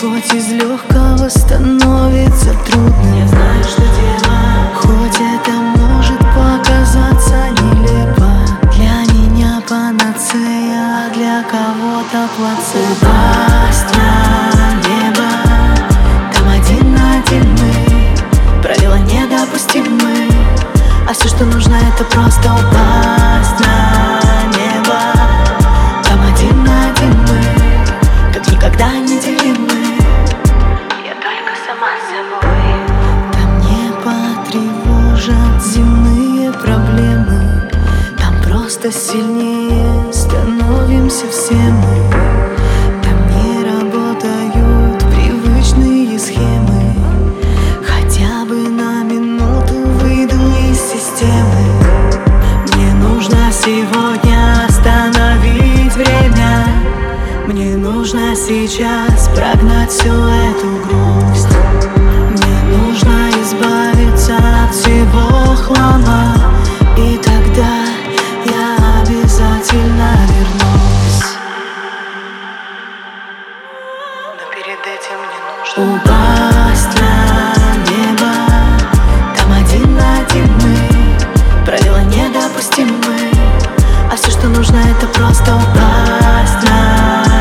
Хоть из легкого становится трудно, я знаю, что делать. хоть это может показаться нелепо. Для меня панацея, а для кого-то плацебо. Упасть на небо, там один на один мы, правила недопустимы, а все, что нужно, это просто упасть на небо. Там один на один мы, как никогда не делимы. Я только сама с собой. Там не потревожат земные проблемы, там просто сильнее становимся все мы. Там не работают привычные схемы, хотя бы на минуту выйду из системы. Мне нужно сегодня остановить время, мне нужно сейчас прогнать всю эту грусть. Мне нужно избавиться от всего хлама, и тогда я обязательно вернусь. Но перед этим мне нужно Упасть на небо, там один на один мы, правила недопустимы, а все, что нужно, это просто упасть на